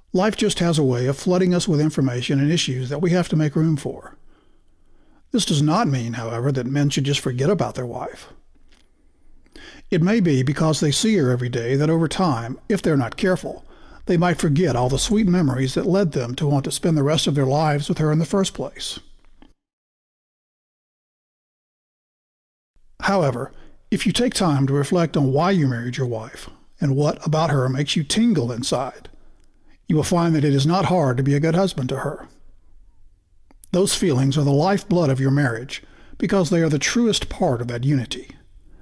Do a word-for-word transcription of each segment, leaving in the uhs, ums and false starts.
Life just has a way of flooding us with information and issues that we have to make room for. This does not mean, however, that men should just forget about their wife. It may be because they see her every day that over time, if they're not careful, they might forget all the sweet memories that led them to want to spend the rest of their lives with her in the first place. However, if you take time to reflect on why you married your wife and what about her makes you tingle inside, you will find that it is not hard to be a good husband to her. Those feelings are the lifeblood of your marriage because they are the truest part of that unity.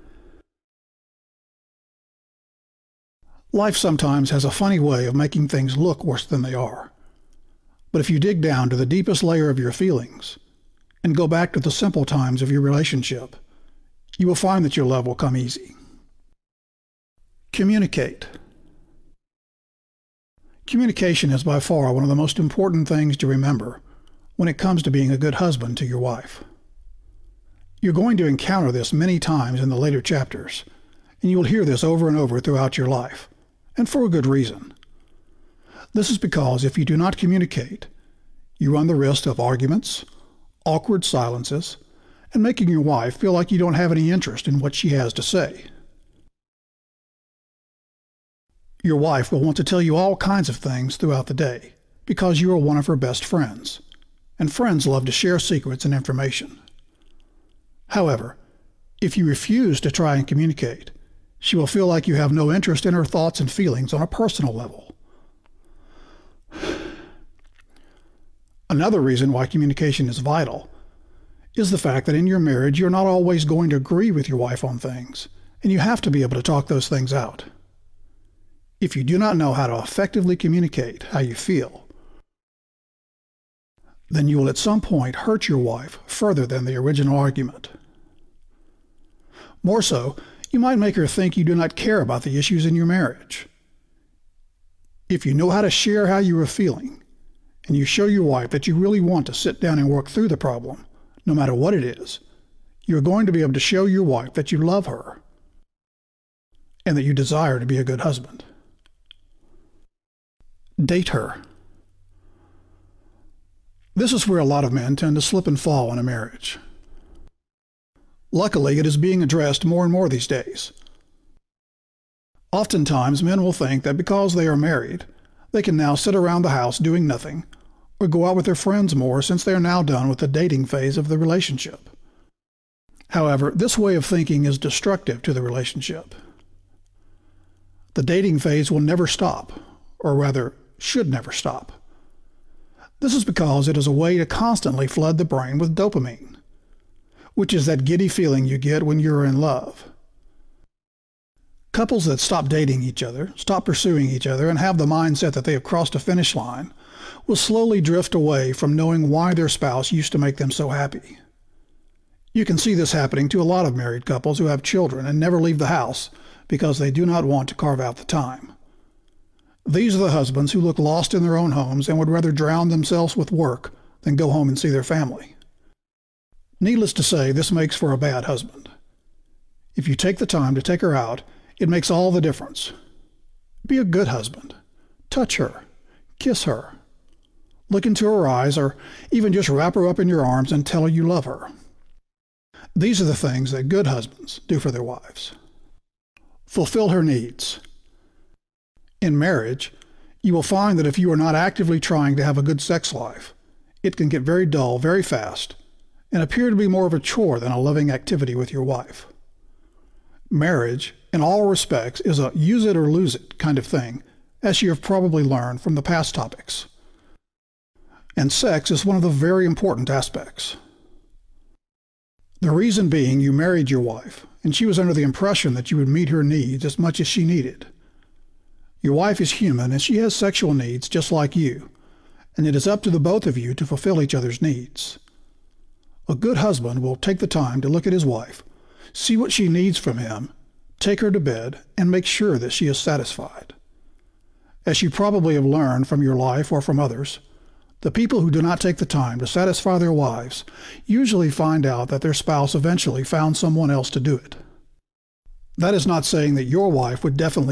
Life sometimes has a funny way of making things look worse than they are. But if you dig down to the deepest layer of your feelings and go back to the simple times of your relationship, you will find that your love will come easy. Communicate. Communication is by far one of the most important things to remember when it comes to being a good husband to your wife. You're going to encounter this many times in the later chapters, and you will hear this over and over throughout your life, and for a good reason. This is because if you do not communicate, you run the risk of arguments, awkward silences, and making your wife feel like you don't have any interest in what she has to say. Your wife will want to tell you all kinds of things throughout the day because you are one of her best friends, and friends love to share secrets and information. However, if you refuse to try and communicate, she will feel like you have no interest in her thoughts and feelings on a personal level. Another reason why communication is vital is the fact that in your marriage you're not always going to agree with your wife on things, and you have to be able to talk those things out. If you do not know how to effectively communicate how you feel, then you will at some point hurt your wife further than the original argument. More so, you might make her think you do not care about the issues in your marriage. If you know how to share how you are feeling, and you show your wife that you really want to sit down and work through the problem, no matter what it is, you're going to be able to show your wife that you love her and that you desire to be a good husband. Date her. This is where a lot of men tend to slip and fall in a marriage. Luckily, it is being addressed more and more these days. Oftentimes, men will think that because they are married, they can now sit around the house doing nothing or go out with their friends more since they are now done with the dating phase of the relationship. However, this way of thinking is destructive to the relationship. The dating phase will never stop, or rather, should never stop. This is because it is a way to constantly flood the brain with dopamine, which is that giddy feeling you get when you're in love. Couples that stop dating each other, stop pursuing each other, and have the mindset that they have crossed a finish line will slowly drift away from knowing why their spouse used to make them so happy. You can see this happening to a lot of married couples who have children and never leave the house because they do not want to carve out the time. These are the husbands who look lost in their own homes and would rather drown themselves with work than go home and see their family. Needless to say, this makes for a bad husband. If you take the time to take her out, it makes all the difference. Be a good husband. Touch her. Kiss her. Look into her eyes, or even just wrap her up in your arms and tell her you love her. These are the things that good husbands do for their wives. Fulfill her needs. In marriage, you will find that if you are not actively trying to have a good sex life, it can get very dull very fast and appear to be more of a chore than a loving activity with your wife. Marriage, in all respects, is a use it or lose it kind of thing, as you have probably learned from the past topics. And sex is one of the very important aspects. The reason being you married your wife, and she was under the impression that you would meet her needs as much as she needed. Your wife is human, and she has sexual needs just like you, and it is up to the both of you to fulfill each other's needs. A good husband will take the time to look at his wife, see what she needs from him, take her to bed, and make sure that she is satisfied. As you probably have learned from your life or from others, the people who do not take the time to satisfy their wives usually find out that their spouse eventually found someone else to do it. That is not saying that your wife would definitely